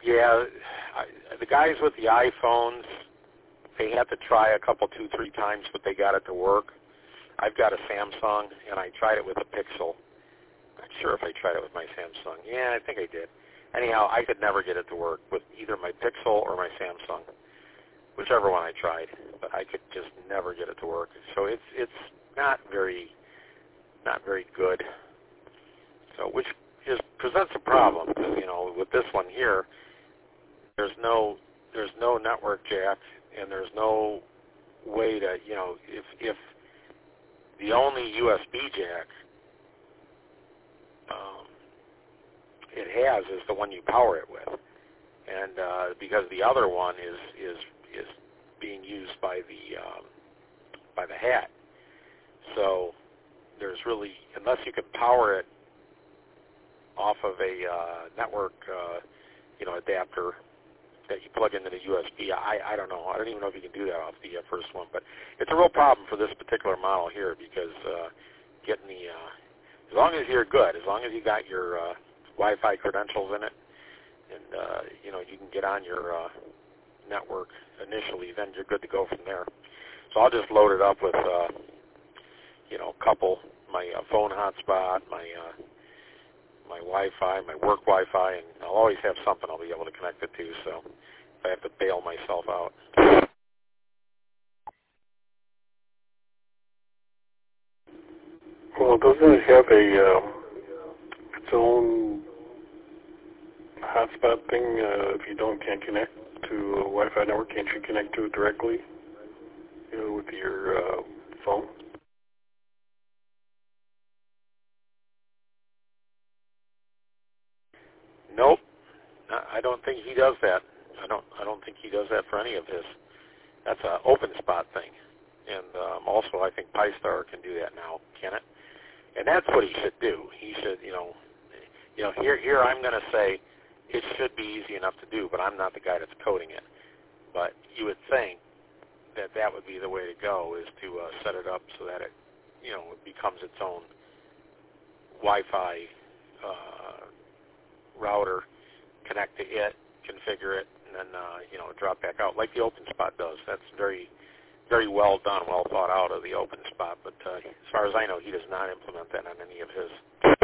Yeah, the guys with the iPhones, they had to try a couple, 2, 3 times, but they got it to work. I've got a Samsung, and I tried it with a Pixel. Not sure if I tried it with my Samsung. Yeah, I think I did. Anyhow, I could never get it to work with either my Pixel or my Samsung, whichever one I tried. But I could just never get it to work. So it's not very good. So which presents a problem because with this one here, there's no network jack, and there's no way to if the only USB jack it has is the one you power it with, and because the other one is being used by the hat, so there's really, unless you can power it off of a network adapter that you plug into the USB, I don't know. I don't even know if you can do that off the first one, but it's a real problem for this particular model here because getting the as long as you're good, as long as you got your Wi-Fi credentials in it, and you can get on your network initially, then you're good to go from there. So I'll just load it up with a couple, my phone hotspot, my Wi-Fi, my work Wi-Fi, and I'll always have something I'll be able to connect it to, so if I have to bail myself out. Well, doesn't it have its own hotspot thing? If you can't connect to a Wi-Fi network, can't you connect to it directly with your phone? Nope. I don't think he does that. I don't think he does that for any of his. That's an OpenSpot thing, and also I think Pi-Star can do that now, can it? And that's what he should do. He should, here I'm going to say it should be easy enough to do, but I'm not the guy that's coding it. But you would think that would be the way to go, is to set it up so that it, it becomes its own Wi-Fi router, connect to it, configure it, and then drop back out like the OpenSpot does. That's very, very well done, well thought out of the OpenSpot. But as far as I know, he does not implement that on any of his.